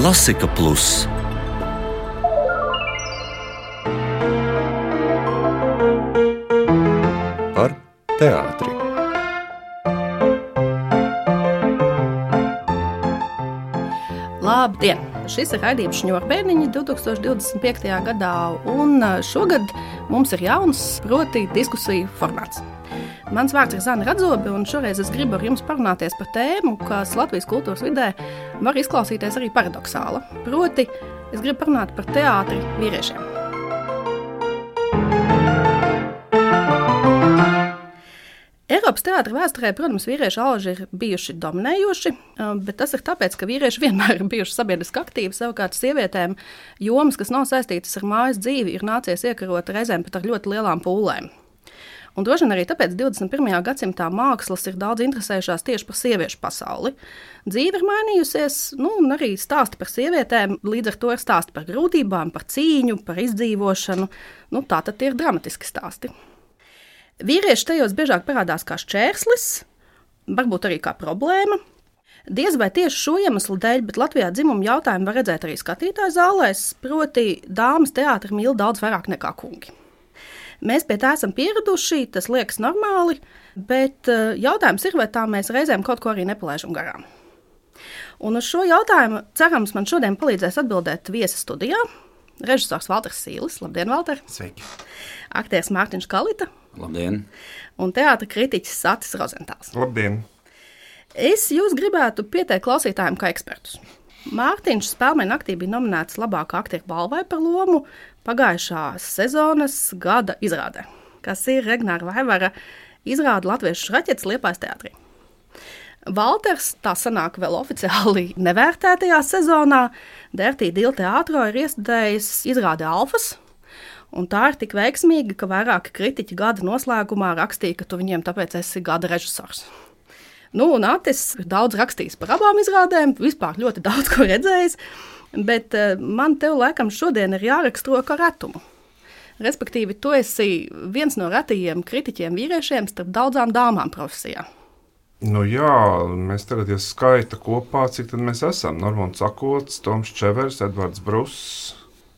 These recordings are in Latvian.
Klasika Plus. Par teātri. Labdien! Šis ir raidījums Šņurbēniņi 2025. gadā, un šogad mums ir jauns, proti diskusiju formāts. Mans vārds ir Zana Radzobe, un šoreiz es gribu ar jums parunāties par tēmu, kas Latvijas kultūras vidē var izklausīties arī paradoxāla. Proti, es gribu parunāt par teātri vīriešiem. Eiropas teātra vēsturē, protams, vīriešu alži ir bijuši dominējoši, bet tas ir tāpēc, ka vīrieši vienmēr ir bijuši sabiedriski aktīvi. Savukārt sievietēm jomas, kas nav saistītas ar mājas dzīvi, ir nācies iekarot reizēm pat ar ļoti lielām pūlēm. Un droši vien arī tāpēc 21. gadsimtā mākslas ir daudz interesējušās tieši par sieviešu pasauli. Dzīve ir mainījusies, un arī stāsti par sievietēm, līdz ar to ir stāsti par grūtībām, par cīņu, par izdzīvošanu. Tātad tie ir dramatiski stāsti. Vīrieši tajos biežāk parādās kā šķērslis, varbūt arī kā problēma. Diez vai tieši šo iemeslu dēļ, bet Latvijā dzimuma jautājumu var redzēt arī skatītāju zālēs, proti dāmas teātri mīl daudz vairāk nekā kungi. Mēs pie tā esam pieraduši, tas liekas normāli, bet jautājums ir, vai tā mēs reizēm kaut ko arī nepalaižam garām. Un uz šo jautājumu, cerams, man šodien palīdzēs atbildēt viesi studijā. Režisors Valters Sīlis. Labdien, Valter! Sveiki! Aktieris Mārtiņš Kalita. Labdien! Un teātra kritiķis Atis Rozentāls. Labdien! Es jūs gribētu pieteikt klausītājiem kā ekspertus. Mārtiņš Spēlmeņa naktī bija nominēts labākā aktiera balvai par lomu pagājušās sezonas gada izrādē, kas ir Regnāra Vaivara izrāde Latviešu raķetes Liepājas teātrī. Valters, tā sanāk vēl oficiāli nevērtētajā sezonā, Dertī Dila teātro ir iestudējis izrāde Alfas, un tā ir tik veiksmīga, ka vairāki kritiķi gada noslēgumā rakstīja, ka tu viņiem tāpēc esi gada režisors. Un Atis daudz rakstījis par abām izrādēm, vispār ļoti daudz ko redzējis, bet man tev laikam šodien ir jāraksturo kā retumu. Respektīvi, tu esi viens no retajiem kritiķiem vīriešiem starp daudzām dāmām profesijā. Jā, mēs tagad skaita kopā, cik tad mēs esam. Normons Sakots, Toms Čevers, Edvards Bruss,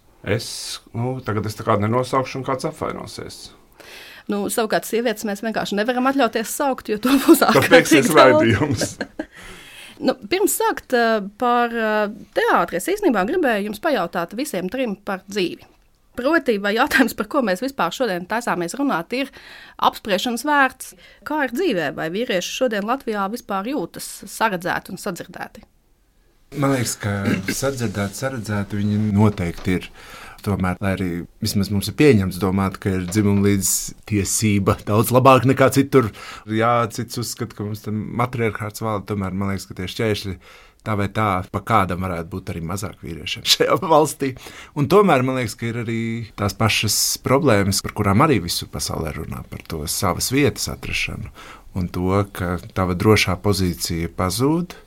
tagad es tā kādu nenosaukšu un kāds apvainosies. Savukārt sievietes mēs vienkārši nevaram atļauties saukt, jo to būs ārkārtīgi raidījums. Pirms sākt par teātri, es īstenībā gribēju jums pajautāt visiem trim par dzīvi. Proti, vai jautājums, par ko mēs vispār šodien taisāmies runāt, ir apspriešanas vērts. Kā ir dzīvē, vai vīrieši šodien Latvijā vispār jūtas saredzēti un sadzirdēti? Man liekas, ka saredzēti viņi noteikti ir. Tomēr, lai arī vismaz mums ir pieņemts domāt, ka ir dzimuma līdztiesība daudz labāk nekā citur. Jā, cits uzskata, ka mums tam matriarchāts valda, tomēr man liekas, ka tie šķēršļi tā vai tā, pa kādam varētu būt arī mazāk vīriešiem šajā valstī. Un tomēr man liekas, ka ir arī tās pašas problēmas, par kurām arī visur pasaulē runā, par to savas vietas atrašanu un to, ka tava drošā pozīcija pazūd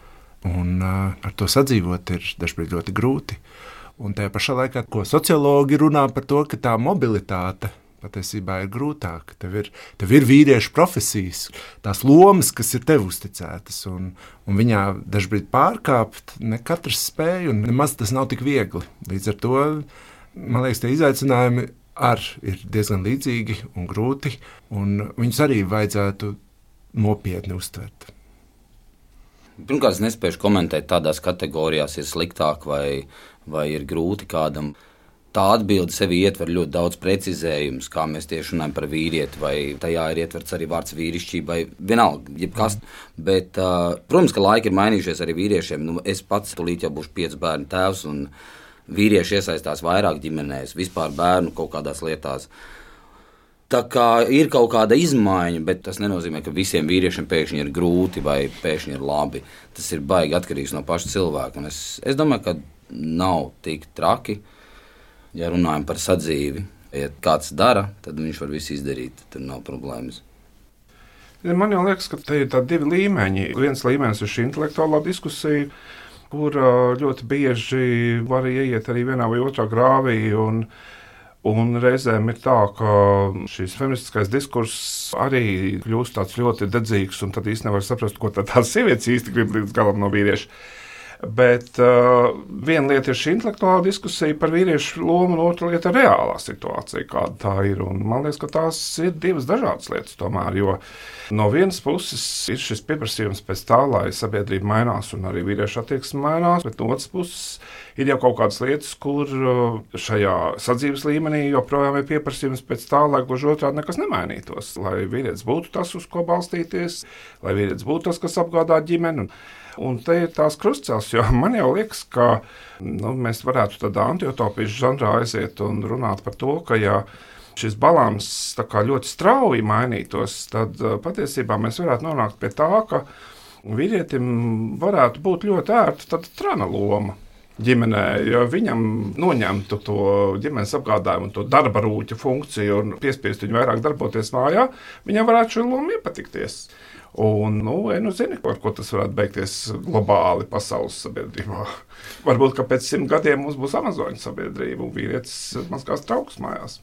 un ar to sadzīvot ir dažkārt ļoti grūti. Un tajā pašā laikā, ko sociologi runā par to, ka tā mobilitāte patiesībā ir grūtāka. Tev ir vīriešu profesijas, tās lomas, kas ir tev uzticētas, un viņā dažkārt pārkāpt ne katrs spēj, un nemaz tas nav tik viegli. Līdz ar to, man liekas, tie izaicinājumi ir diezgan līdzīgi un grūti, un viņus arī vajadzētu nopietni uztvert. Pirmkārt, es nespēju komentēt tādās kategorijās, ir sliktāk vai ir grūti kādam. Tā atbilde sevi ietver ļoti daudz precizējumus, kā mēs tieši runājam par vīrieti, vai tajā ir ietverts arī vārds vīrišķība, vai vienalga, jebkas. Bet, protams, ka laiki ir mainījušies arī vīriešiem. Es pats tūlīt jau būšu 5 bērnu tēvs, un vīrieši iesaistās vairāk ģimenēs, vispār bērnu kaut kādās lietās. Tā kā ir kaut kāda izmaiņa, bet tas nenozīmē, ka visiem vīriešiem pēkšņi ir grūti vai pēkšņi ir labi. Tas ir baigi atkarīgs no paša cilvēka. Un es domāju, ka nav tik traki. Ja runājam par sadzīvi, ja kāds dara, tad viņš var visu izdarīt, tad nav problēmas. Man jau liekas, ka te ir tādi 2 līmeņi. Viens līmenis ir šī intelektuālā diskusija, kur ļoti bieži var ieiet arī vienā vai otrā grāvī, un reizēm ir tā, ka šīs feministiskais diskurss arī kļūst tāds ļoti dedzīgs, un tad īsti nevar saprast, ko tās sievietes īsti grib līdz galam no vīrieša. Bet viena lieta ir šī intelektuālā diskusija par vīriešu lomu, un otra lieta ir reālā situācija, kāda tā ir. Un man liekas, ka tās ir divas dažādas lietas tomēr, jo no vienas puses ir šis pieprasījums pēc tā, lai sabiedrība mainās un arī vīriešu attieksme mainās, bet no otras puses ir jau kaut kādas lietas, kur šajā sadzīves līmenī joprojām ir pieprasījums pēc tā, lai gluži otrādi nekas nemainītos, lai vīrietis būtu tas, uz ko balstīties, lai vīrietis būtu tas, kas apgādā ģimeni. Un te ir tās krustcels, jo man jau liekas, ka mēs varētu tādā antiutopijas žanrā aiziet un runāt par to, ka ja šis balans tā kā ļoti strauji mainītos, tad patiesībā mēs varētu nonākt pie tā, ka vīrietim varētu būt ļoti ērta trana loma ģimenē, ja viņam noņemtu to ģimenes apgādājumu un to darba rūķa funkciju un piespiest viņu vairāk darboties mājā, viņam varētu šī loma iepatikties. Un, zini, ar ko tas varētu beigties globāli pasaules sabiedrībā. Varbūt, ka pēc 100 gadiem mums būs amazoņu sabiedrība un vīrietis mazgās traukus mājās.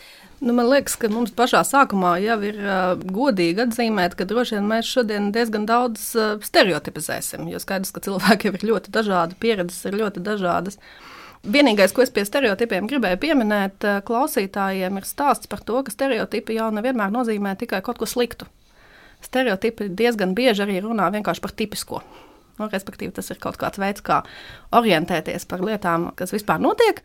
Man liekas, ka mums pašā sākumā jau ir godīgi atzīmēt, ka droši vien mēs šodien diezgan daudz stereotipizēsim, jo skaidrs, ka cilvēki ir ļoti dažādi, pieredzes ir ļoti dažādas. Vienīgais, ko es pie stereotipiem gribēju pieminēt klausītājiem, ir stāsts par to, ka stereotipi jau nevienmēr nozīmē tikai kaut ko sliktu. Stereotipi diezgan bieži arī runā vienkārši par tipisko. Respektīvi, tas ir kaut kāds veids, kā orientēties par lietām, kas vispār notiek.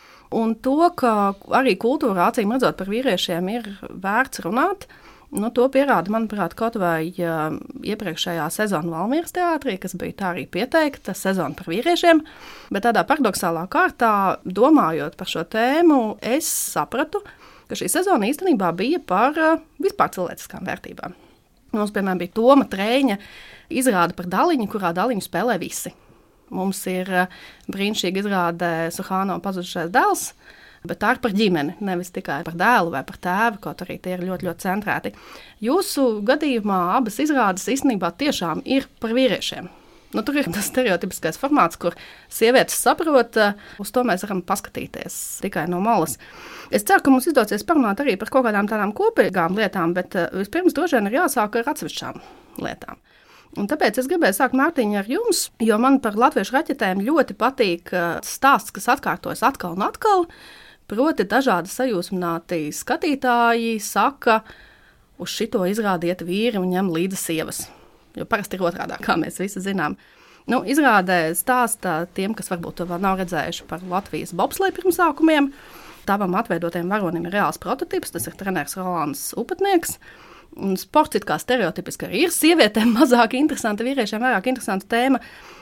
Un to, ka arī kultūrā, acīm redzot, par vīriešiem ir vērts runāt, to pierāda, manuprāt, kaut vai iepriekšējā sezona Valmieras teātrī, kas bija tā arī pieteikta sezona par vīriešiem. Bet tādā paradoxālā kārtā, domājot par šo tēmu, es sapratu, ka šī sezona īstenībā bija par vispār cilvēciskām vērtībām. Mums, piemēram, bija Toma Trēņa izrāde par Daliņu, kurā Daliņu spēlē visi. Mums ir brīnišķīga izrāde Suhāno pazudušais dēls, bet tā ir par ģimeni, nevis tikai par dēlu vai par tēvu, kaut arī tie ir ļoti, ļoti centrēti. Jūsu gadījumā abas izrādes īstenībā tiešām ir par vīriešiem. Tur ir tas stereotipiskais formāts, kur sievietes saprot, uz to mēs varam paskatīties tikai no malas. Es ceru, ka mums izdosies parunāt arī par kaut kādām tādām kopīgām lietām, bet vispirms droši vien ir jāsāk ar atsevišķām lietām. Un tāpēc es gribēju sākt, Mārtiņa, ar jums, jo man par latviešu raķetēm ļoti patīk stāsts, kas atkārtojas atkal un atkal. Proti dažādi sajūsmināti skatītāji saka, uz šito izrādiet vīri un ņem līdzi sievas. Jo parasti ir otrādā, kā mēs visi zinām. Izrādē stāsta tiem, kas varbūt to vēl nav redzējuši par Latvijas bobsleju pirmsākumiem. Tavam atveidotajam varonim ir reāls prototips, tas ir treneris Rolands Upatnieks. Un sports it kā stereotipiski arī ir sievietēm mazāk interesanta, vīriešiem vairāk interesanta tēma.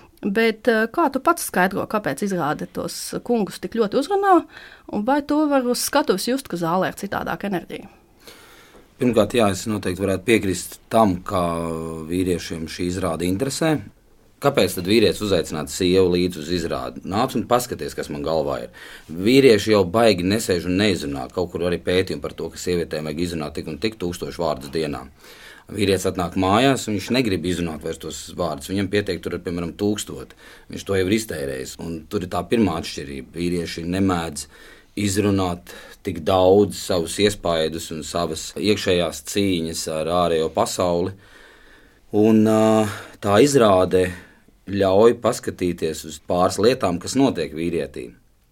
Bet kā tu pats skaidro, kāpēc izrāde tos kungus tik ļoti uzrunā, un vai to var uz skatuves just, ka zālē ir citādāka enerģija? Pirmkārt, es noteikti varētu piekrist tam, ka vīriešiem šī izrāde interesē. Kāpēc tad vīrietis uzaicinātu sievu līdzi uz izrādi? Nāc un paskaties, kas man galvā ir. Vīrieši jau baigi nesēž un neizrunā. Kaut kur arī pētījumi par to, ka sievietēm vajag izrunāt tik un tik 1000 vārdus dienā. Vīrietis atnāk mājās, un viņš negrib izrunāt vairs tos vārdus. Viņam pietiek tur ir, piemēram, 1000. Viņš to jau ir iztērējis. Un tur ir tā pirmā atšķirība. Vīrieši nemēdz izrunāt tik daudz savus iespaidus un savas iekšējās cīņas ar ārējo pasauli. Un tā izrāde ļauj paskatīties uz pāris lietām, kas notiek vīrietī.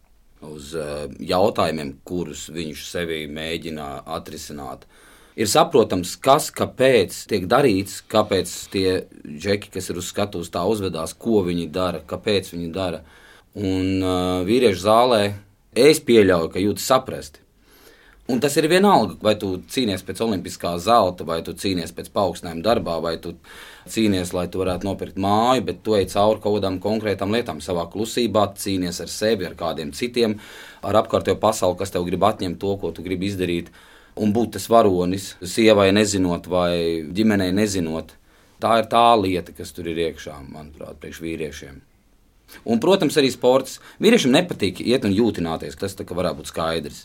Uz jautājumiem, kurus viņš sevi mēģina atrisināt. Ir saprotams, kas, kāpēc tiek darīts, kāpēc tie džeki, kas ir uz skatuves, tā uzvedās, ko viņi dara, kāpēc viņi dara. Un vīriešu zālē es pieļauju, ka jūtas saprasti. Un tas ir vienalga, vai tu cīnies pēc olimpiskā zelta, vai tu cīnies pēc paaugstinājuma darbā, vai tu cīnies, lai tu varētu nopirkt māju, bet tu ej cauri kaut kādām konkrētām lietām savā klusībā, cīnies ar sevi, ar kādiem citiem, ar apkārtējo pasauli, kas tev grib atņemt to, ko tu gribi izdarīt, un būt tas varonis, sievai nezinot vai ģimenei nezinot. Tā ir tā lieta, kas tur ir iekšā, manuprāt, priekš vīriešiem. Un, protams, arī sports. Vīriešiem nepatīk iet un jūtināties, tas tā kā varētu būt skaidrs.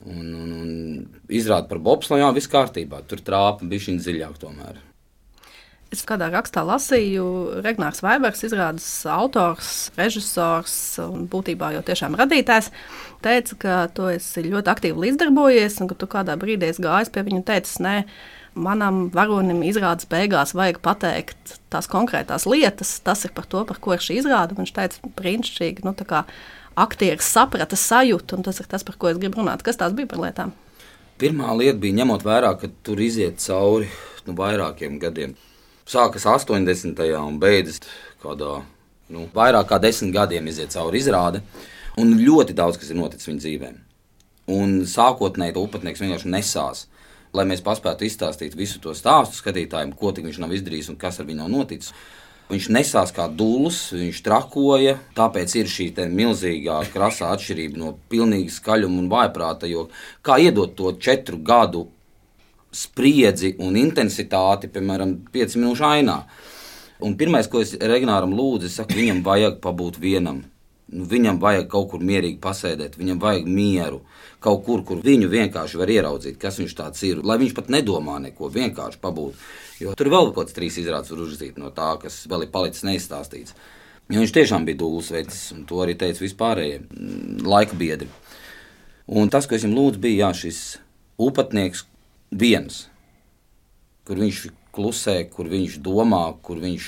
Un izrāda par bobsleju, jā, viss kārtībā. Tur trāpa bišķiņ dziļāk tomēr. Es kādā rakstā lasīju, Regnārs Vaibers, izrādes autors, režisors un būtībā jau tiešām radītājs, teica, ka tu esi ļoti aktīvi līdzdarbojies un ka tu kādā brīdī esi gājis pie viņa un teicis, nē, manam varonim izrādes beigās vajag pateikt tās konkrētās lietas. Tas ir par to, par ko ir šī izrāde. Viņš teica, brīnišķīgi, tā kā aktieris saprata sajūtu, un tas ir tas, par ko es gribu runāt. Kas tās bija par lietām? Pirmā lieta bija ņemot vērā, ka tur iziet cauri vairākiem gadiem. Sākas 80. un beidzas kādā vairāk kā 10 gadiem iziet cauri izrāde, un ļoti daudz, kas ir noticis viņa dzīvēm. Un sākotnēji to upatnieks vienkārši nesās, lai mēs paspētu izstāstīt visu to stāstu skatītājiem, ko tik viņš nav izdarījis un kas ar viņu nav noticis. Viņš nesās kā dūls, viņš trakoja, tāpēc ir šī milzīgā krasā atšķirība no pilnīgi skaļuma un vājprāta, jo kā iedot to 4 gadu spriedzi un intensitāti, piemēram, 5 minūšu ainā. Un pirmais, ko es Regnāram lūdzu, es saku, viņam vajag pabūt vienam. Viņam vajag kaut kur mierīgi pasēdēt, viņam vajag mieru, kaut kur viņu vienkārši var ieraudzīt, kas viņš tāds ir, lai viņš pat nedomā neko, vienkārši pabūt. Jo tur vēl kaut kāds 3 izrādes var uzrakstīt no tā, kas vēl ir palicis neizstāstīts. Jo viņš tiešām bija dūls vecis, un to arī teica vispārējie laika biedri. Un tas, ko es viņam lūdzu, bija šis upatnieks viens, kur viņš klusē, kur viņš domā, kur viņš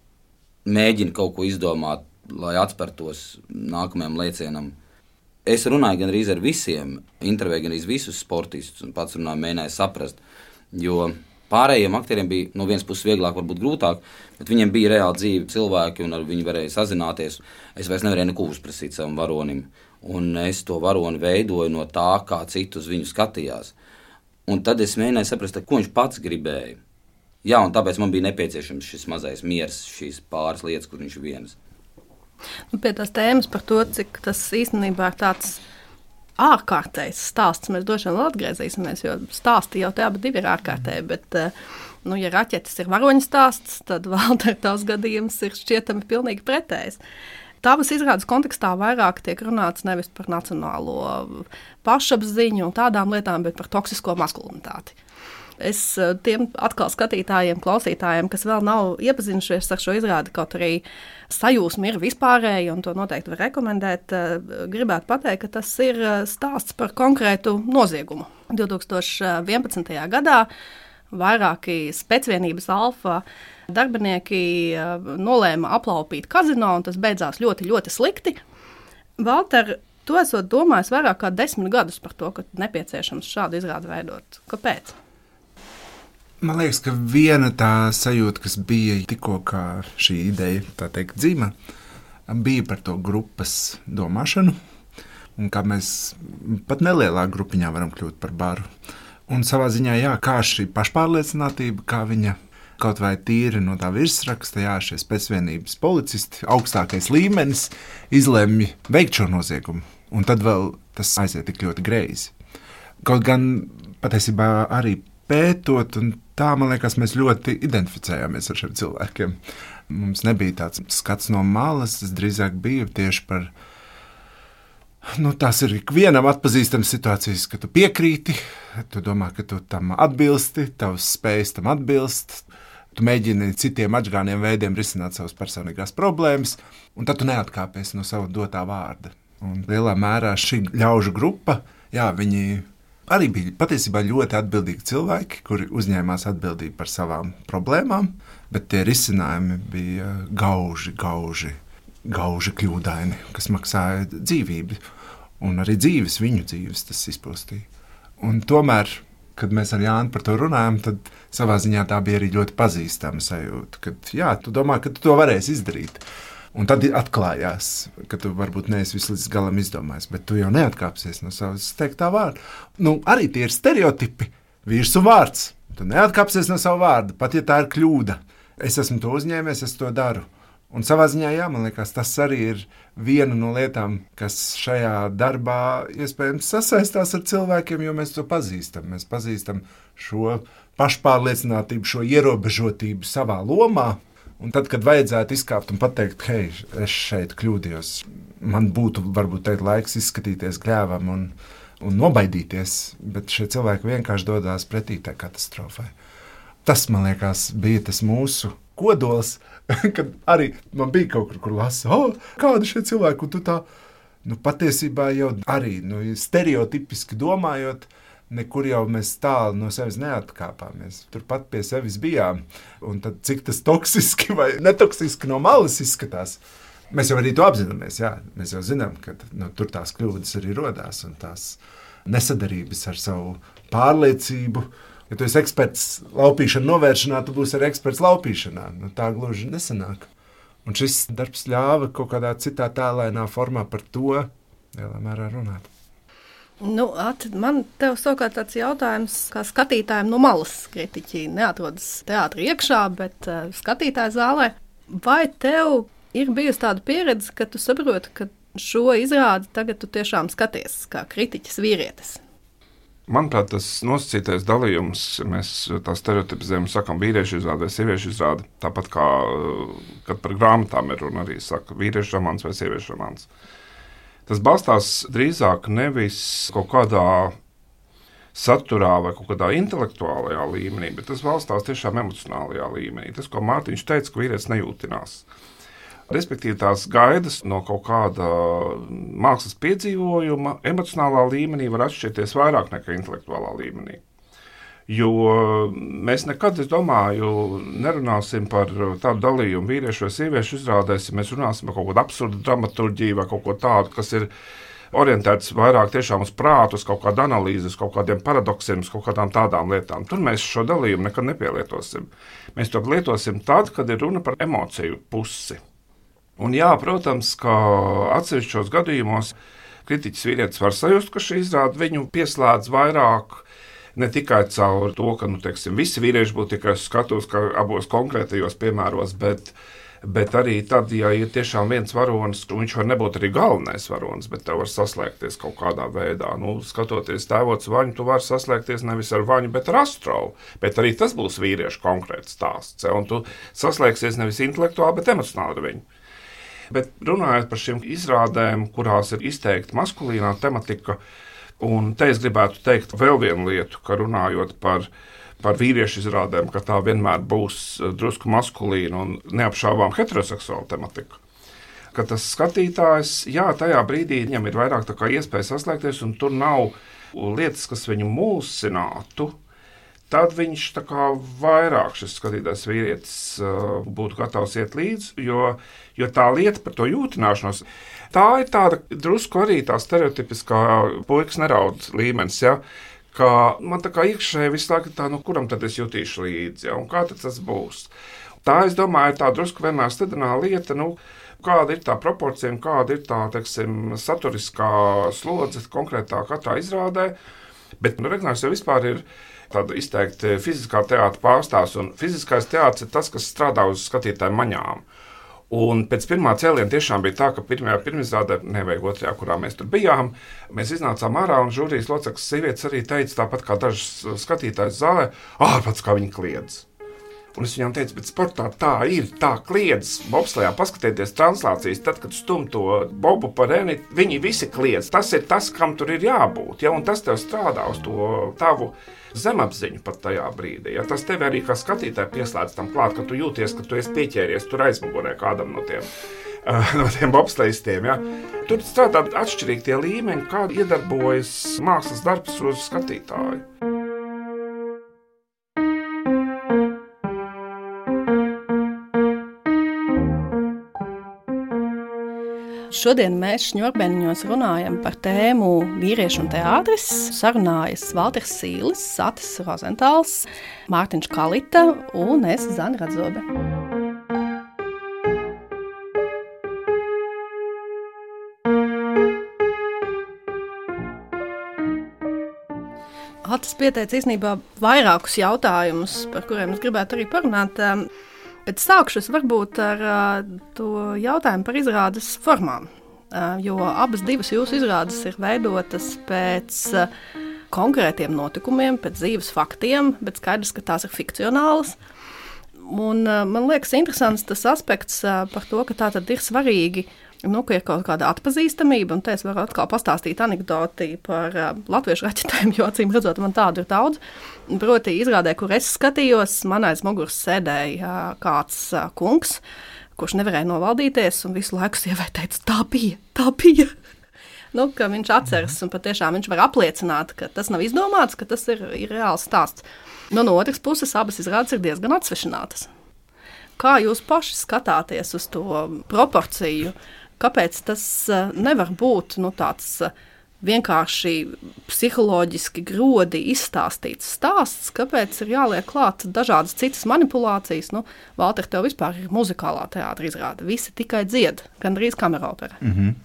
mēģina kaut ko izdomāt, lai atspērtos nākamajam lēcienam. Es runāju gan arī ar visiem, intervēju gan arī visus sportistus, un pats runāju, mēģināju saprast, jo pārējiem aktieriem bija no vienas puses vieglāk, varbūt grūtāk, bet viņiem bija reāli dzīvi cilvēki, un ar viņu varēja sazināties. Es vairs nevarēju neko uzprasīt savam varonim, un es to varoni veidoju no tā, kā citu uz viņu skatījās. Un tad es mēģināju saprast, ko viņš pats gribēja. Jā, un tāpēc man bija nepieciešams šis mazais miers, šīs pāris lietas, kur viņš ir viens. Pie tās tēmas par to, cik tas īstenībā ir tāds ārkārtējs stāsts, mēs droši vien vēl atgriezīsimies, jo stāsti jau te abi divi ir ārkārtēji, bet, ja Raķetes ir varoņa stāsts, tad Valtera tavs gadījums ir šķietami pilnīgi pretējs. Tavas izrādes kontekstā vairāk tiek runāts nevis par nacionālo pašapziņu un tādām lietām, bet par toksisko maskulinitāti. Es tiem atkal skatītājiem, klausītājiem, kas vēl nav iepazinušies ar šo izrādi, kaut arī sajūsma ir vispārēja un to noteikti var rekomendēt, gribētu pateikt, ka tas ir stāsts par konkrētu noziegumu. 2011. gadā vairāki specvienības alfa darbinieki nolēma aplaupīt kazino, un tas beidzās ļoti, ļoti slikti. Valter, tu esot domājis vairāk kā 10 gadus par to, ka nepieciešams šādu izrādi veidot. Kāpēc? Man liekas, ka viena tā sajūta, kas bija tikko kā šī ideja, tā teikt, dzīva, bija par to grupas domāšanu, un kā mēs pat nelielā grupiņā varam kļūt par baru. Un savā ziņā, jā, kā šī pašpārliecinātība, kā viņa kaut vai tīri no tā virsraksta, jā, šie specvienības policisti, augstākais līmenis, izlemj veikt šo noziegumu, un tad vēl tas aiziet tik ļoti greizi. Kaut gan patiesībā arī pētot, un tā, man liekas, mēs ļoti identificējāmies ar šiem cilvēkiem. Mums nebija tāds skats no malas, tas drīzāk bija tieši par, tās ir ikvienam atpazīstams situācijas, ka tu piekrīti, tu domā, ka tu tam atbilsti, tavs spējas tam atbilst, tu mēģini citiem atžgāniem veidiem risināt savas personīgās problēmas, un tad tu neatkāpies no sava dotā vārda. Un lielā mērā šī ļaužu grupa, jā, viņi arī bija patiesībā ļoti atbildīgi cilvēki, kuri uzņēmās atbildību par savām problēmām, bet tie risinājumi bija gauži kļūdaini, kas maksāja dzīvību, un arī viņu dzīves tas izpostīja. Un tomēr, kad mēs ar Jānu par to runājam, tad savā ziņā tā bija arī ļoti pazīstama sajūta, kad jā, tu domā, ka tu to varēsi izdarīt. Un tad atklājās, ka tu varbūt neesi visu līdz galam izdomājis, bet tu jau neatkāpsies no savas teiktā vārda. Arī tie ir stereotipi, vīrs un vārds. Tu neatkāpsies no sava vārda, pat ja tā ir kļūda. Es esmu to uzņēmies, es to daru. Un savā ziņā, jā, man liekas, tas arī ir viena no lietām, kas šajā darbā iespējams sasaistās ar cilvēkiem, jo mēs to pazīstam. Mēs pazīstam šo pašpārliecinātību, šo ierobežotību savā lomā. Un tad, kad vajadzētu izkāpt un pateikt, hei, es šeit kļūdījos, man būtu varbūt teikt laiks izskatīties gļēvam un nobaidīties, bet šie cilvēki vienkārši dodās pretī tai katastrofai. Tas, man liekas, bija tas mūsu kodols, kad arī man bija kaut kur lasa, kādi šie cilvēki, un tu tā, patiesībā jau arī stereotipiski domājot, nekur jau mēs tālu no sevis neatkāpāmies. Turpat pie sevis bijām. Un tad, cik tas toksiski vai netoksiski no malas izskatās, mēs jau arī to apzināmies. Jā. Mēs jau zinām, ka tur tās kļūdas arī rodās un tās nesadarības ar savu pārliecību. Ja tu esi eksperts laupīšana novēršanā, tu būsi arī eksperts laupīšanā. Tā gluži nesanāk. Un šis darbs ļāva kaut kādā citā tēlainā formā par to lielā mērā runāt. Man tev savukārt tāds jautājums, kā skatītājiem no malas. Kritiķi neatrodas teātrī iekšā, bet skatītāju zālē. Vai tev ir bijusi tāda pieredze, ka tu saproti, ka šo izrādi tagad tu tiešām skaties kā kritiķis vīrietis? Manuprāt, tas nosacītais dalījums, mēs tā stereotipizējam, sakām vīriešu izrādi vai sieviešu izrādi, tāpat kā, kad par grāmatām ir runa arī saka vīriešu romāns vai sieviešu romāns. Tas balstās drīzāk nevis kaut kādā saturā vai kaut kādā intelektuālajā līmenī, bet tas balstās tiešām emocionālajā līmenī. Tas, ko Mārtiņš teica, ka vīrietis nejūtinās. Respektīvi, tās gaidas no kaut kāda mākslas piedzīvojuma emocionālā līmenī var atšķirties vairāk nekā intelektuālā līmenī. Jo mēs nekad, es domāju, nerunāsim par tādu dalījumu vīriešu vai sieviešu izrādēs, ja mēs runāsim par kaut kādu absurdu dramaturģiju vai kaut ko tādu, kas ir orientēts vairāk tiešām uz prātu, uz kaut kādu analīzi, uz kaut kādiem paradoksiem, uz kaut kādām tādām lietām. Tur mēs šo dalījumu nekad nepielietosim. Mēs to lietosim tad, kad ir runa par emociju pusi. Un jā, protams, ka atsevišķos gadījumos kritiķis vīrietis var sajust, ka šī izrāde viņu pieslēdz vairāk ne tikai caur to, ka visi vīrieši būtu tikai skatos, ka abos konkrētajos piemēros, bet arī tad, ja ir tiešām viens varonis, viņš var nebūt arī galvenais varonis, bet tev var saslēgties kaut kādā veidā. Skatoties Tēvots Vaņu, tu vari saslēgties nevis ar Vaņu, bet ar Astrovu. Bet arī tas būs vīriešu konkrēts stāsts. Un tu saslēgsies nevis intelektuāli, bet emocionāli ar viņu. Bet runājot par šīm izrādēm, kurās ir izteikti maskulīnā tematika, un te es gribētu teikt vēl vienu lietu, ka runājot par vīriešu izrādēm, ka tā vienmēr būs drusku maskulīna un neapšaubām heteroseksuāla tematika. Ka tas skatītājs, jā, tajā brīdī viņam ir vairāk tā kā iespēja saslēgties, un tur nav lietas, kas viņu mulsinātu, tad viņš tā kā vairāk šis skatītājs vīrietis būtu gatavs iet līdzi, jo tā lieta par to jūtināšanos, tā ir tāda drusku arī tā stereotipiskā puikas neraud līmenis, ja, ka man tā kā iekšēji visu laiku tā, kuram tad es jutīšu līdzi, ja, un kā tad tas būs. Tā, es domāju, ir tā drusku vienmēr stedenā lieta, kāda ir tā proporcija un kāda ir tā, saturiskā slodze konkrētā katrā izrādē, bet Regnārs jau vispār ir tāda izteikti fiziskā teātra pārstāvs, un fiziskais teātris ir tas, kas strādā uz skatītāju maņām. Un pēc pirmā cēliena tiešām bija tā, ka pirmizrādē, nevajag otrajā, kurā mēs tur bijām, mēs iznācām ārā, un žūrijas loceklis sievietes arī teica, tāpat kā dažas skatītājas zālē, ārpats kā viņi kliedz. Un es viņām teicu, bet sportā tā ir, tā kliedz. Bobslejā paskatieties translācijas, tad, kad stum to bobu pa reni, viņi visi kliedz. Tas ir tas, kam tur ir jābūt, ja, un tas tev strādā uz to tavu zemapziņu pat tajā brīdī. Ja, tas tev arī kā skatītāji pieslēdz tam klāt, ka tu jūties, ka tu esi pieķēries tur aizmugurē kādam no tiem bobslejistiem. Ja. Tur strādā atšķirīgi tie līmeņi, kā iedarbojas mākslas darbs uz skatītāju. Šodien mēs Šņurbeniņos runājam par tēmu vīriešu un teātris. Sarunājas Valters Sīlis, Satis Rozentāls, Mārtiņš Kalita un es Zana Radzobe. Atis pieteica īstenībā vairākus jautājumus, par kuriem es gribētu arī parunāt. Bet sākšu es varbūt ar to jautājumu par izrādes formām, jo abas divas jūsu izrādes ir veidotas pēc konkrētiem notikumiem, pēc dzīves faktiem, bet skaidrs, ka tās ir fikcionālas. Un man liekas interesants tas aspekts par to, ka tā tad ir svarīgi, ka ir kaut kāda atpazīstamība, un te es varu atkal pastāstīt anekdoti par latviešu raķetēm, jo acīm redzot, man tādu ir daudz. Proti izrādē, kur es skatījos, man aiz muguras sēdēja kāds kungs, kurš nevarēja novaldīties, un visu laiku sievai teica, tā bija. ka viņš atceras un patiešām viņš var apliecināt, ka tas nav izdomāts, ka tas ir reāls stāsts. No otras puses, abas izrādes ir diezgan atsvešinātas. Kā jūs paši skatāties uz to proporciju? Kāpēc tas nevar būt tāds vienkārši psiholoģiski grodi izstāstīts stāsts? Kāpēc ir jāliek klāt dažādas citas manipulācijas? Valter, tev vispār ir muzikālā teātra izrāde. Visi tikai dzied, gandrīz kameropera.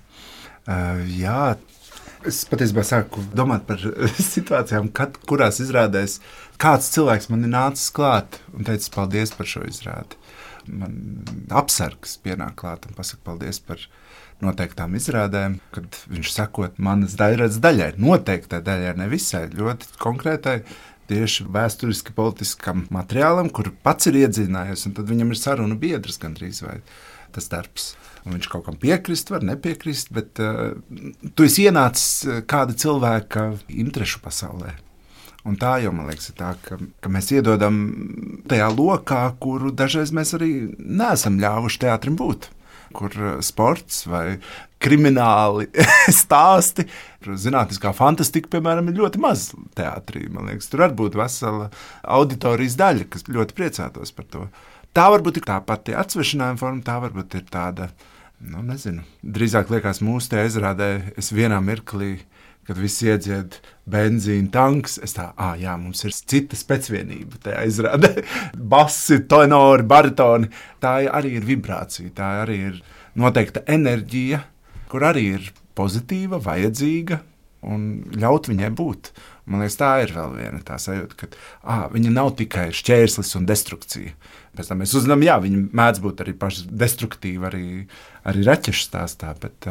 Jā, es patiesībā sāku domāt par situācijām, kurās izrādēs kāds cilvēks man ir nācis klāt un teicis paldies par šo izrādi. Man apsargs pienāk klāt un pasaka paldies par noteiktām izrādēm, kad viņš sakot manas daļradas daļai, noteiktai daļai, ne visai, ļoti konkrētai, tieši vēsturiski politiskam materiālam, kur pats ir iedziļinājies, un tad viņam ir saruna biedrs gandrīz vai tas darbs. Un viņš kaut kam piekrist, var nepiekrist, bet tu esi ienācis kāda cilvēka interešu pasaulē. Un tā jau, man liekas, ir tā, ka mēs iedodam tajā lokā, kuru dažreiz mēs arī neesam ļāvuši teātrim būt. Kur sports vai krimināli stāsti, zinātniskā fantastika, piemēram, ir ļoti maz teātrī. Man liekas, tur var būt vesela auditorijas daļa, kas ļoti priecātos par to. Tā varbūt ir tā pati atsvešinājuma forma, tā varbūt ir tāda, nezinu, drīzāk liekas mūsu tajā izrādē, es vienā mirklī, kad visi iedzied benzīna tanks, es jā, mums ir cita specvienība tajā izrādē. Basi, tenori, baritoni, tā arī ir vibrācija, tā arī ir noteikta enerģija, kur arī ir pozitīva, vajadzīga un ļaut viņai būt. Man liekas, tā ir vēl viena tā sajūta, ka viņa nav tikai šķērslis un destrukcija. Pēc tam mēs uzzinām, jā, viņi mēdz būt arī paši destruktīvi, arī raķešu stāstā,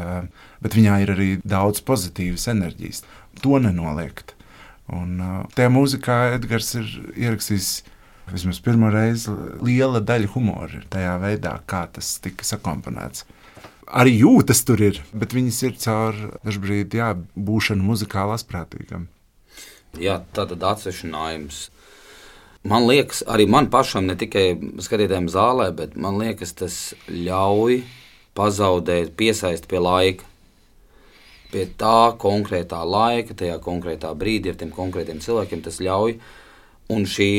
bet viņā ir arī daudz pozitīvas enerģijas. To nenoliegt. Un tajā mūzikā Edgars ir ierakstījis vismaz pirmo reizi liela daļa humora tajā veidā, kā tas tika sakomponēts. Arī jūtas tur ir, bet viņas ir caur dažbrīd, būšanu muzikāli asprātīgam. Jā, tātad atsvešinājums. Man liekas, arī man pašam, ne tikai skatītājiem zālē, bet man liekas, tas ļauj pazaudēt, piesaist pie laika. Pie tā konkrētā laika, tajā konkrētā brīdī ar tiem konkrētiem cilvēkiem tas ļauj. Un šī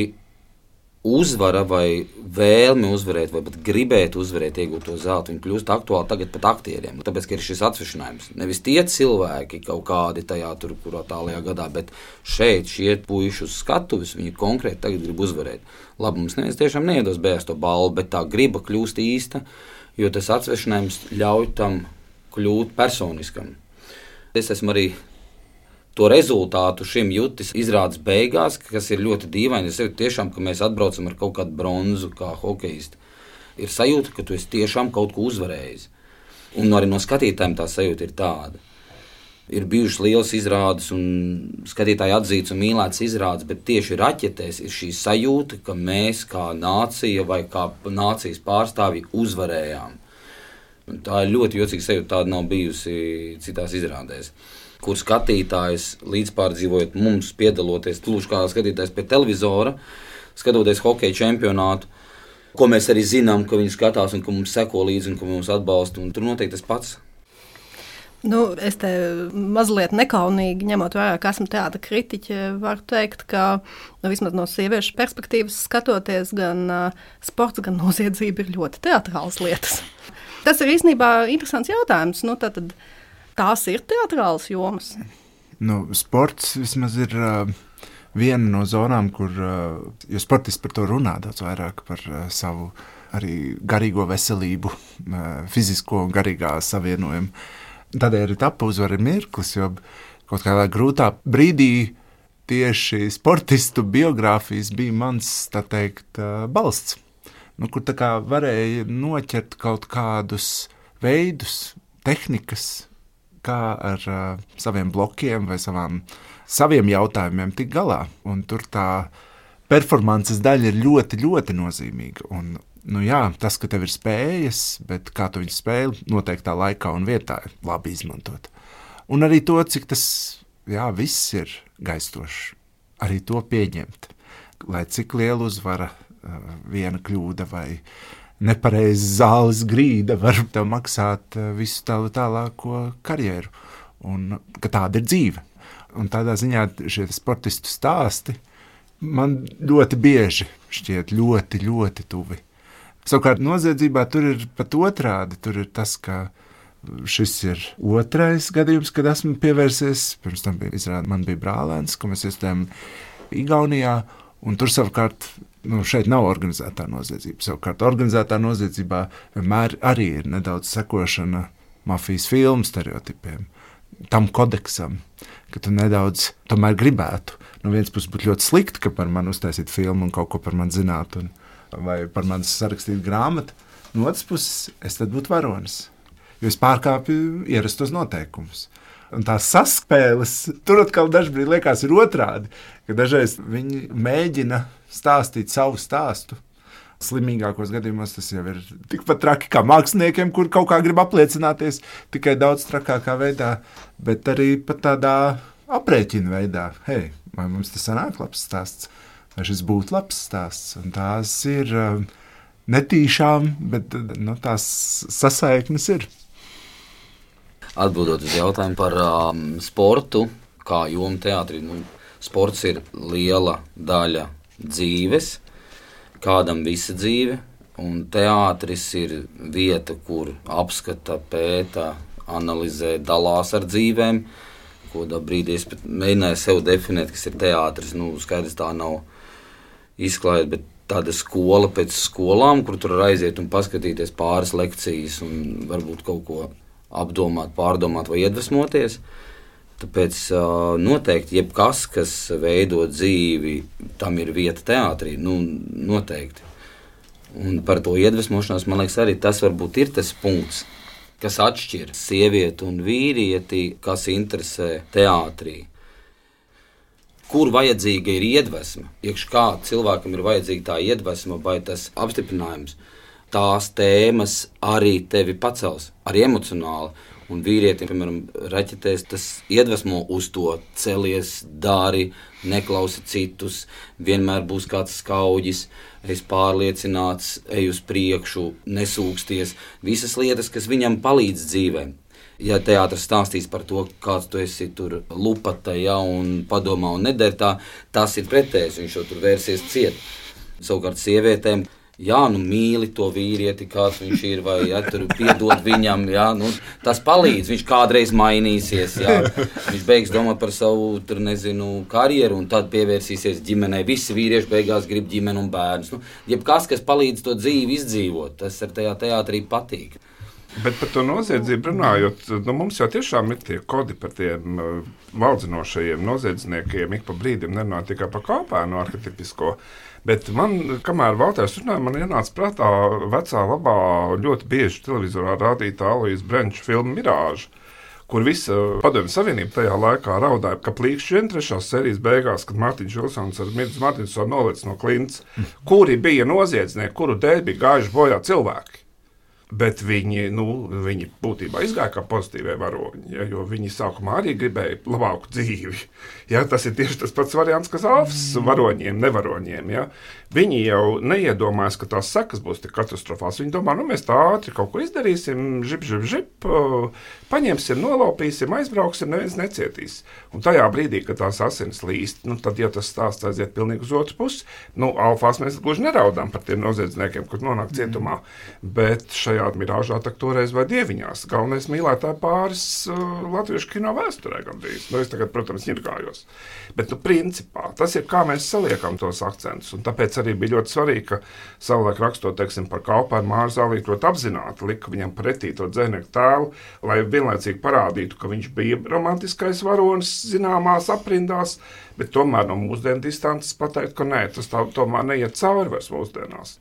uzvara vai vēlme uzvarēt, vai pat gribēt uzvarēt, iegūt to zeltu, viņi kļūst aktuāli tagad pat aktieriem. Tāpēc, ka ir šis atsvešinājums. Nevis tie cilvēki kaut kādi tajā tur, kurā tālajā gadā, bet šeit šie puiši uz skatuves, viņi konkrēti tagad grib uzvarēt. Labi, mums neviens tiešām neiedos bēst to balvu, bet tā griba kļūst īsta, jo tas atsvešinājums ļauj tam kļūt personiskam. Es esmu arī to rezultātu šim jutis izrādes beigās, kas ir ļoti dīvaini. Es jūtu tiešām, ka mēs atbraucam ar kaut kādu bronzu kā hokejisti. Ir sajūta, ka tu esi tiešām kaut ko uzvarējis. Un arī no skatītājiem tā sajūta ir tāda. Ir bijušas lielas izrādes un skatītāji atzīts un mīlēts izrādes, bet tieši raķetēs ir šī sajūta, ka mēs kā nācija vai kā nācijas pārstāvji uzvarējām. Un tā ir ļoti jocīga sajūta, tāda nav bijusi citās izrādēs. Kur skatītājs līdzpārdzīvojot mums, piedaloties gluži kā skatītājs pie televizora, skatoties hokeja čempionātu, ko mēs arī zinām, ka viņi skatās un ka mums seko līdzi un ka mums atbalsta, un tur noteikti tas pats. Es te mazliet nekaunīgi, ņemot vērā, ka esmu teātra kritiķe, varu teikt, ka vismaz no sieviešu perspektīvas skatoties, gan sports, gan noziedzība ir ļoti teatrāls lietas. Tas ir īstenībā interesants jautājums. Tātad tās ir teatrālas jomas. Sports vismaz ir viena no zonām, kur, jo sportisti par to runā daudz vairāk par savu arī garīgo veselību, fizisko un garīgā savienojumu. Tādēļ arī tapa uzvara mirklis, jo kaut kādā grūtā brīdī tieši sportistu biogrāfijas bija mans, tā teikt, balsts. Kur tā kā varēja noķert kaut kādus veidus, tehnikas, kā ar saviem blokiem vai saviem jautājumiem tik galā. Un tur tā performances daļa ir ļoti, ļoti nozīmīga. Un, tas, ka tev ir spējas, bet kā tu viņus spēli noteiktā laikā un vietā ir labi izmantot. Un arī to, cik tas, viss ir gaistošs, arī to pieņemt. Lai cik liela uzvara viena kļūda vai nepareiza zāles grīda var tev maksāt visu tavu tālāko karjeru. un ka tāda ir dzīve. Un tādā ziņā šie sportistu stāsti man ļoti bieži šķiet ļoti, ļoti tuvi. Savukārt noziedzībā tur ir pat otrādi. Tur ir tas, ka šis ir otrais gadījums, kad esmu pievērsies. Pirms tam man bija brālēns, ko mēs iestājām Igaunijā, un tur savukārt šeit nav organizētā noziedzība. Savukārt organizētā noziedzībā vienmēr arī ir nedaudz sekošana mafijas filmu stereotipiem, tam kodeksam, ka tu nedaudz tomēr gribētu. No vienas puses būtu ļoti slikti, ka par mani uztaisītu filmu un kaut ko par mani zinātu, vai par mani sarakstītu grāmatu. No otras puses, es tad būtu varonis, jo es pārkāpju ierastos noteikumus. Un tās saspēles, tur atkal dažbrīd liekas ir otrādi, ka dažreiz viņi mēģina stāstīt savu stāstu. Slimīgākos gadījumos tas jau ir tikpat traki kā māksliniekiem, kur kaut kā grib apliecināties, tikai daudz trakākā veidā, bet arī pat tādā aprēķina veidā. Hei, vai mums tas sanāk labs stāsts, vai šis būtu labs stāsts? Un tās ir netīšām, bet tās sasaiknes ir. Atbildot uz jautājumu par sportu, kā jomu teātrī, sports ir liela daļa dzīves, kādam visa dzīve, un teātris ir vieta, kur apskata, pēta, analizē, dalās ar dzīvēm. Kādā brīdī es mēģināju sev definēt, kas ir teātris. Skaidrs tā nav izklaide, bet tāda skola pēc skolām, kur tur aiziet un paskatīties pāris lekcijas un varbūt kaut ko apdomāt, pārdomāt vai iedvesmoties. Tāpēc noteikti jebkas, kas veido dzīvi, tam ir vieta teātrī, noteikti. Un par to iedvesmošanos, man liekas, arī tas varbūt ir tas punkts, kas atšķir sievieti un vīrieti, kas interesē teātrī. Kur vajadzīga ir iedvesma, iekš kā cilvēkam ir vajadzīga tā iedvesma vai tas apstiprinājums, tās tēmas arī tevi pacels, arī emocionāli. Un vīrietim, piemēram, raķetēs, tas iedvesmo uz to celies, dari, neklausi citus, vienmēr būs kāds skauģis, es pārliecināts, ej uz priekšu, nesūksties. Visas lietas, kas viņam palīdz dzīvē. Ja teātris stāstīs par to, kāds tu esi tur lupata, un padomā un neder tā, tas ir pretējs, viņš jau tur vērsies ciet. Savukārt sievietēm, mīli to vīrieti, kāds viņš ir, vai tur piedod viņam, tas palīdz, viņš kādreiz mainīsies, viņš beigs domāt par savu, karjeru, un tad pievērsīsies ģimenei. Visi vīrieši beigās grib ģimeni un bērnus. Jebkas, kas palīdz to dzīvi izdzīvot, tas ar tajā teātrī patīk. Bet par to noziedzību runājot, mums jau tiešām ir tie kodi par tiem valdzinošajiem noziedzniekiem. Ik pa brīdim nerunā tikai par kāpēnu arhetipisko. Bet man, kamēr Valters runāja, man ienāca prātā vecā labā, ļoti bieži televizorā rādītā Aloisa Brenča filma Mirāža, kur visa Padomju Savienība tajā laikā raudāja, ka plīkšķi 3. sērijas beigās, kad Mārtiņš Vilsons ar Mirdu Martinsonu nolec no klints, kuri bija noziedznieki, kuru dēļ bija gājuši bojā cilvēki. Bet viņi būtībā izgāja kā pozitīvie varoņi, jo viņi sākumā arī gribēja labāku dzīvi. Tas ir tieši tas pats variants, kas Alfas varoņiem, nevaroņiem. Viņi jau neiedomājas, ka tās sekas būs tik katastrofāls. Viņi domā, mēs tā ātri kaut ko izdarīsim, žip, paņemsim, nolaupīsim, aizbrauksim, neviens necietīs. Un tajā brīdī, kad tās asinis līst, tad, ja tas stāsts aiziet pilnīgi uz otru pusi, Alfās mēs gluži neraudām par tiem noziedzniekiem, kur nonāk cietumā, bet šajā Mirāžā tak toreiz vai Dieviņās. Galvenais mīlētāji pāris latviešu kino vēsturē gandrīz. Es tagad, protams, ņirgājos. Bet, principā, tas ir, kā mēs saliekam tos akcentus. Un tāpēc arī bija ļoti svarīgi, ka savulaik rakstot, par Kaupēnu Māru Zālīti ļoti apzināti lika viņam pretī to dzēnieku tēlu, lai vienlaicīgi parādītu, ka viņš bija romantiskais varonis zināmās aprindās, bet tomēr no mūsdienu distances pateikt, ka nē, tas tomēr neiet cauri vairs mūsdienās.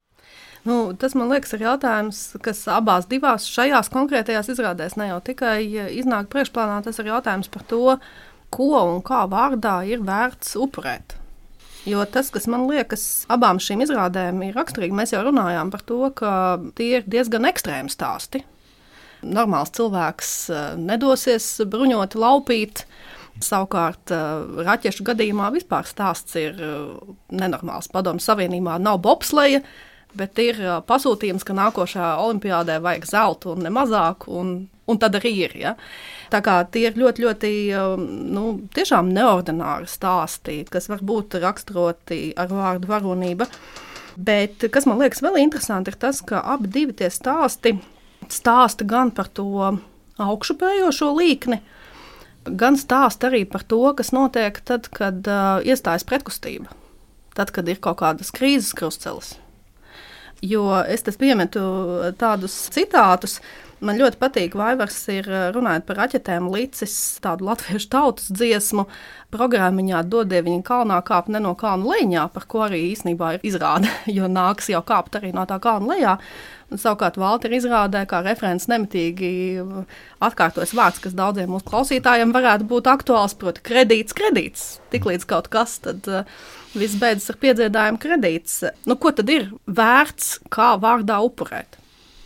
Tas, man liekas, ir jautājums, kas abās divās šajās konkrētajās izrādēs ne jau tikai iznāk priekšplānā, tas ir jautājums par to, ko un kā vārdā ir vērts upurēt. Jo tas, kas man liekas abām šīm izrādēm ir raksturīgi, mēs jau runājām par to, ka tie ir diezgan ekstrēmi stāsti. Normāls cilvēks nedosies bruņoti laupīt. Savukārt, raķešu gadījumā vispār stāsts ir nenormāls. Padomju Savienībā nav bobsleja, bet ir pasūtījums, ka nākošā olimpiādē vajag zeltu un ne mazāk, un un tad arī ir. Ja? Tā kā tie ir ļoti, ļoti tiešām neordināri stāsti, kas var būt raksturoti ar vārdu varonība. Bet, kas man liekas vēl interesanti, ir tas, ka abi divi tie stāsti stāsta gan par to augšupējošo līkni, gan stāsta arī par to, kas notiek tad, kad iestājas pretkustība. Tad, kad ir kaut kādas krīzes krustceles. Jo es piemetu tādus citātus. Man ļoti patīk, Vaivars ir runājot par raķetēm licis tādu latviešu tautas dziesmu programmiņā Dodieviņa kalnā kāp ne no kalna leņā, par ko arī īstenībā ir izrāde, jo nāks jau kāpt arī no tā kalna lejā. Un savukārt Valteri izrādē, kā referents nemitīgi atkārtojas vārds, kas daudziem mūsu klausītājiem varētu būt aktuāls, proti kredīts. Tiklīdz kaut kas, tad viss beidzas ar piedziedājumu kredīts. Ko tad ir vērts, kā vārdā upurēt?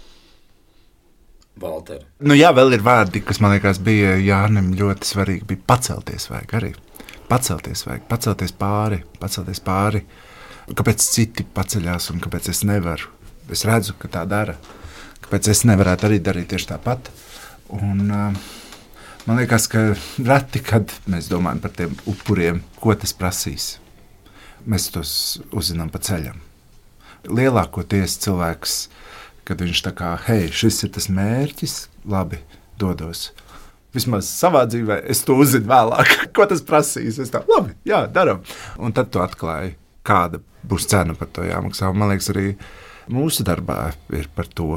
Valter. Jā, vēl ir vārdi, kas man liekas bija Jānim ļoti svarīgi. Bija pacelties vajag arī. Pacelties pāri. Kāpēc citi paceļās un kāpēc es nevaru? Es redzu, ka tā dara. Kāpēc es nevarētu arī darīt tieši tāpat? Un man liekas, ka reti, kad mēs domājam par tiem upuriem, ko tas prasīs. Mēs tos uzzinām pa ceļam. Lielākoties cilvēks, kad viņš tā kā, hei, šis ir tas mērķis, labi, dodos. Vismaz savā dzīvē es to uzzinu vēlāk, ko tas prasīs. Es tā, labi, jā, daram. Un tad tu atklāji, kāda būs cena par to jāmaksā. Man liekas, arī mūsu darbā ir par to.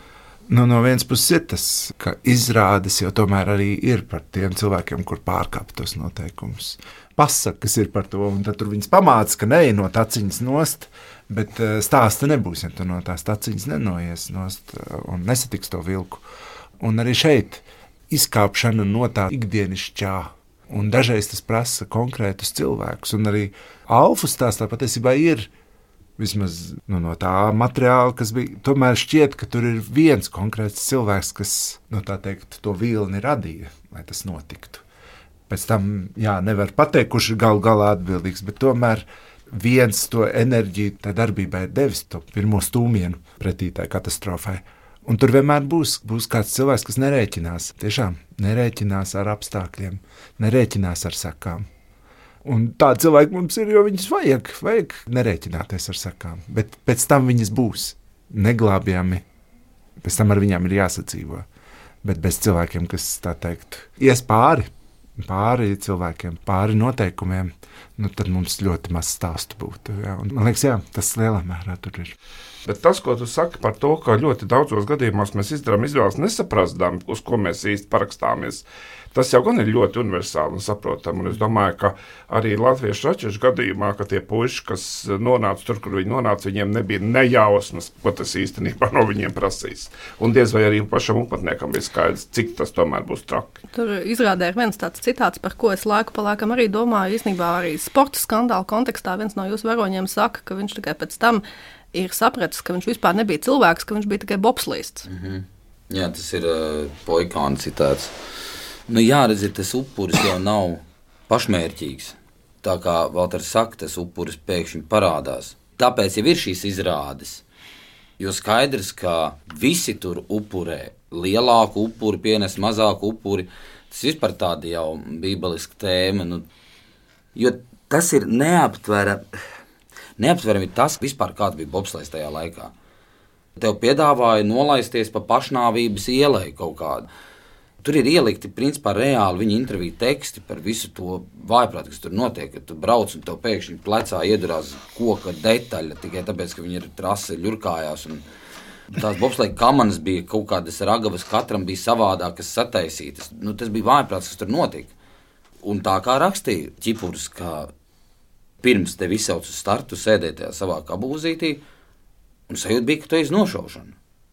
No vienas puses ir tas, ka izrādes jau tomēr arī ir par tiem cilvēkiem, kur pārkāp tos noteikumus. Pasakas ir par to, un tad tur viņas pamāca, ka neej no taciņas nost, bet stāsta nebūs, ja tu no tās taciņas nenoies nost un nesatiks to vilku. Un arī šeit izkāpšana no tā ikdienišķā, un dažreiz tas prasa konkrētus cilvēkus, un arī Alfu stāstā patiesībā ir vismaz no tā materiāla, kas bija, tomēr šķiet, ka tur ir viens konkrēts cilvēks, kas, tā teikt, to vilni radīja, lai tas notiktu. Pēc tam, nevar pateikt, kurš ir galā atbildīgs, bet tomēr viens to enerģiju tā darbībai ir devis to pirmo stūmienu pretī tai katastrofai. Un tur vienmēr būs kāds cilvēks, kas nerēķinās, tiešām nerēķinās ar apstākļiem, nerēķinās ar sekām. Un tādi cilvēki mums ir, jo viņus vajag nerēķināties ar sekām, bet pēc tam viņas būs neglābjami, pēc tam ar viņām ir jāsadzīvo. Bet bez cilvēkiem, kas, tā teikt, ies pāri cilvēkiem, pāri noteikumiem, tad mums ļoti maz stāstu būtu. Jā. Un, man liekas, tas lielā mērā tur ir. Bet tas, ko tu saki par to, ka ļoti daudzos gadījumos mēs izdarām izvēles nesaprastām, uz ko mēs īsti parakstāmies, tas jau gan ir ļoti universāli un saprotami. Un es domāju, ka arī latviešu raķešu gadījumā, ka tie puiši, kas nonāca tur, kur viņi nonāca, viņiem nebija nejausmas, ko tas īstenībā no viņiem prasīs. Un diez vai arī pašam upatniekam bija skaidrs, cik tas tomēr būs traki. Tur izrādē ir viens tāds citāts, par ko es laiku pa laikam arī domāju. Īstenībā arī sporta skandāla kontekstā viens no jūsu varoņiem saka, ka viņš tikai pēc tam ir sapratis, ka viņš vispār nebija cilvēks, ka viņš bija tikai bobslīsts. Jā, tas ir Poikāna citāts. Redziet, tas upuris jau nav pašmērķīgs. Tā kā Valters saka, tas upuris pēkšņi parādās. Tāpēc jau ir šīs izrādes. Jo skaidrs, ka visi tur upurē, lielāku upuri pienes mazāku upuri. Tas vispār tāda jau bībeliska tēma. Jo tas ir neaptverami tas, vispār kāds bija bobslēgs tajā laikā. Tev piedāvāja nolaisties pa pašnāvības ielai kaut kādu. Tur ir ielikti, principā, reāli viņa interviju teksti par visu to vājprātu, kas tur notiek, kad tu brauc un tev pēkšņi plecā iedurās koka detaļa, tikai tāpēc, ka viņa ir trase ļurkājās. Un tās bobslēga kamanas bija kaut kādas ragavas, katram bija savādākas sataisītas. Tas bija vājprāts, kas tur notika. Un tā kā rakstīja Ķipurs, ka pirms tevi izsauc uz startu, sēdēja tajā savā kabūzītī, un sajūta bija, ka tu esi nošaušana.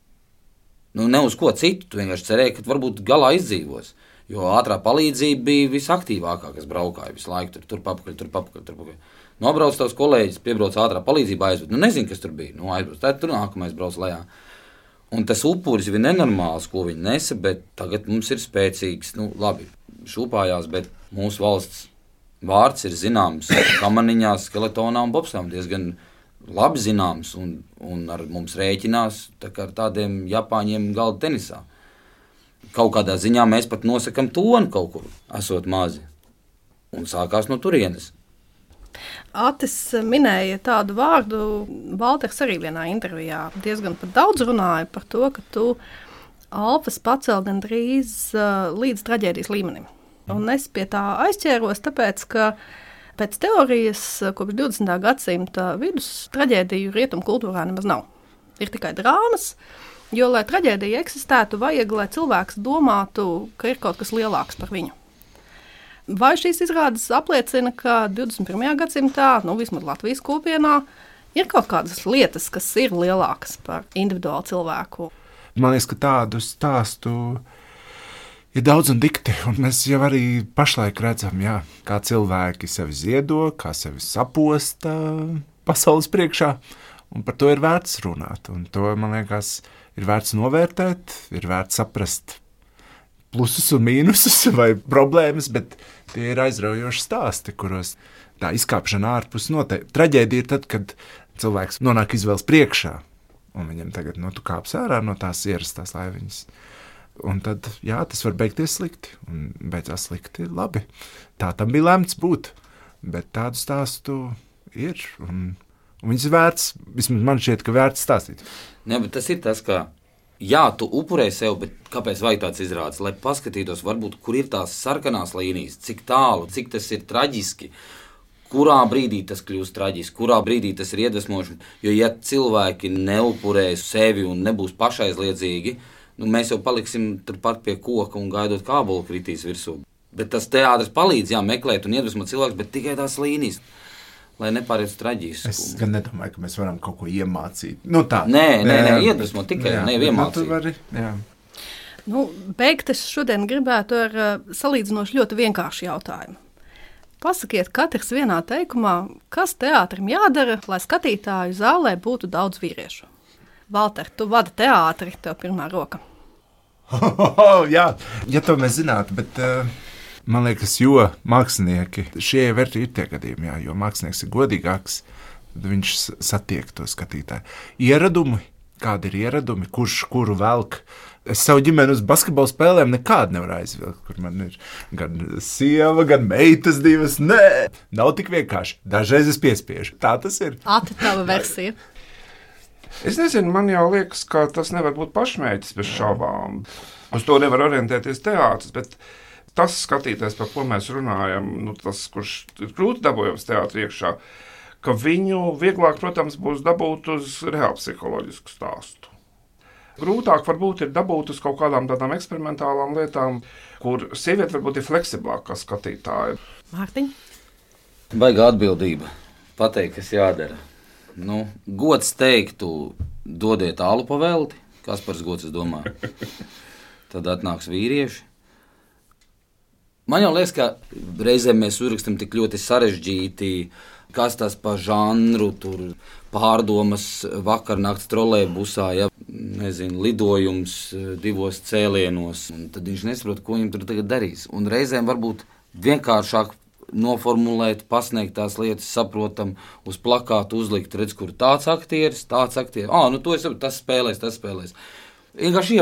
Ne uz ko citu, tu vienkārši cerēji, ka varbūt galā izdzīvos, jo ātrā palīdzība bija visaktīvākā, kas braukāja visu laiku, tur pakaļ. Nobrauc tavs kolēģis, piebrauc ātrā palīdzība, aizbrauc, nezinu, kas tur bija, aizbrauc, tad tur nākamais brauc lejā. Un tas upuris bija nenormāls, ko viņi nesa, bet tagad mums ir spēcīgs, labi, šūpājās, bet mūsu valsts vārds ir zināms kamaniņās, skeletonā un bobslēm diezgan labi zināms un ar mums rēķinās tā kā ar tādiem Japāņiem galda tenisā. Kaut kādā ziņā mēs pat nosakam toni kaut kur, esot mazi. Un sākās no turienes. Atis minēja tādu vārdu, Valters arī vienā intervijā diezgan daudz runāja par to, ka tu alfas pacel gandrīz līdz traģēdijas līmenim. Un es pie tā aizķēros, tāpēc, ka pēc teorijas kopš 20. gadsimta vidus traģēdiju rietumu kultūrā nemaz nav. Ir tikai drāmas, jo, lai traģēdija eksistētu, vajag, lai cilvēks domātu, ka ir kaut kas lielāks par viņu. Vai šīs izrādes apliecina, ka 21. gadsimtā, vismaz Latvijas kopienā, ir kaut kādas lietas, kas ir lielākas par individuālu cilvēku? Man liekas, ka tādu stāstu ir daudz un dikti, un mēs jau arī pašlaik redzam, kā cilvēki sevi ziedo, kā sevi saposta pasaules priekšā, un par to ir vērts runāt, un to, man liekas, ir vērts novērtēt, ir vērts saprast plusus un mīnusus vai problēmas, bet tie ir aizraujoši stāsti, kuros tā izkāpšana ārpus noteikti. Traģēdija ir tad, kad cilvēks nonāk izvēles priekšā, un viņam tagad tu kāps ārā no tās ierastās laiviņas. Un tad, tas var beigties slikti, un beidzās slikti labi. Tā tam bija lemts būt, bet tādu stāstu ir, un viņas vērts, vismaz man šķiet, ka vērts stāstīt. Ne, bet tas ir tas, ka tu upurē sev, bet kāpēc vajag tāds izrādes? Lai paskatītos, varbūt, kur ir tās sarkanās līnijas, cik tālu, cik tas ir traģiski, kurā brīdī tas kļūst traģiski, kurā brīdī tas ir iedvesmošana. Jo, ja cilvēki neupurēs sevi un nebūs pašaizliedzīgi, mēs jau paliksim turpat pie koka un gaidot, kā ābolu kritīs virsū. Bet tas teātris palīdz, meklēt un iedvesmot cilvēkus, bet tikai tās līnijas. Lai nepāriet uz traģisku. Es gan nedomāju, ka mēs varam kaut ko iemācīt. Nē, iedvesmot tikai, iemācīt. Beigt es šodien gribētu ar salīdzinoši ļoti vienkāršu jautājumu. Pasakiet katrs vienā teikumā, kas teātrim jādara, lai skatītāju zālē būtu daudz vīriešu. Valter, tu vadi teātri, tev pirmā roka. Jā, to mēs zinātu, bet man liekas, jo mākslinieki, šie ir tie gadījumi, jo mākslinieks ir godīgāks, tad viņš satiek to skatītāju. Ieradumi, kādi ir ieradumi, kurš kuru velk? Es savu ģimeni uz basketbola spēlēm nekādu nevaru aizvilkt, kur man ir gan sieva, gan meitas divas. Nē, nav tik vienkārši. Dažreiz es piespiežu. Tā tas ir. Ati, tava versija. Es nezinu, man jau liekas, ka tas nevar būt pašmērķis bez šaubām. Uz to nevar orientēties teātris, bet tas skatītājs, par ko mēs runājam, tas, kurš ir grūti dabūjams teātri iekšā, ka viņu vieglāk, protams, būs dabūt uz reāli psiholoģisku stāstu. Grūtāk varbūt ir dabūt uz kaut kādām tādām eksperimentālām lietām, kur sieviete varbūt ir fleksiblāka kā skatītāja. Mārtiņ? Baigā atbildība. Pateikt, kas jādara. Gods teiktu, dodiet alu pa velti. Kaspars Gods, es domāju. Tad atnāks vīrieši. Man jau liekas, ka reizēm mēs uzrakstam tik ļoti sarežģīti, kas tas pa žanru, tur pārdomas vakarnakts trolejbusā, lidojums 2 cēlienos. Un tad viņš nesaprot, ko viņam tur tagad darīs. Un reizēm varbūt vienkāršāk noformulēt, pasniegt tās lietas, saprotam, uz plakātu uzlikt, redz, kur tāds aktieris. To es saprotu, tas spēlēs. Vienkārši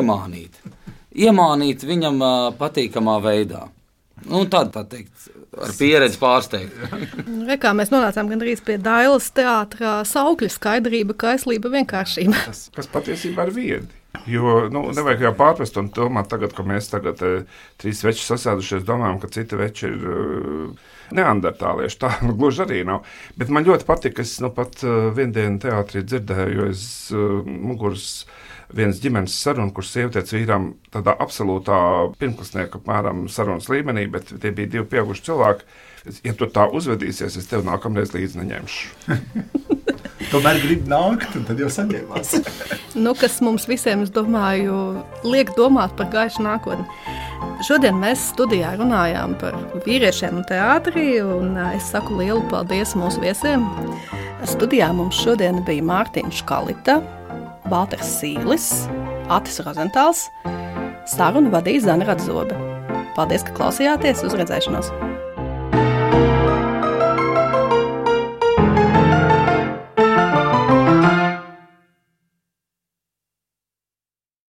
iemānīt viņam patīkamā veidā. Tā teikt, ar pieredzi pārsteigt. Kā mēs nonācām gandrīz pie Dailas teātra saukļa skaidrība, kaislība, vienkāršība. Kas patiesībā ir viedi. Jo nevajag jau pārprast un domāt tagad, ka mēs tagad 3 veči sasēdušies, domājam, ka citi veči ir neandertālieši. Tā gluži arī nav. Bet man ļoti patika, es pat vienu dienu teātrī dzirdēju, jo es muguras vienas ģimenes sarunu, kur sieviete vīram tādā absolūtā pirmklasnieka apmēram sarunas līmenī, bet tie bija 2 pieauguši cilvēki. Ja tu tā uzvedīsies, es tev nākamreiz līdzi neņemšu. Tomēr grib nākt, un tad jau saņēmās. Kas mums visiem, es domāju, liek domāt par gaišu nākotni. Šodien mēs studijā runājām par vīriešiem un teātri, un es saku lielu paldies mūsu viesiem. Studijā mums šodien bija Mārtiņš Kalita, Valters Sīlis, Atis Rozentāls, sarunu vadīja Zana Radzobe. Paldies, ka klausījāties, uz redzēšanos!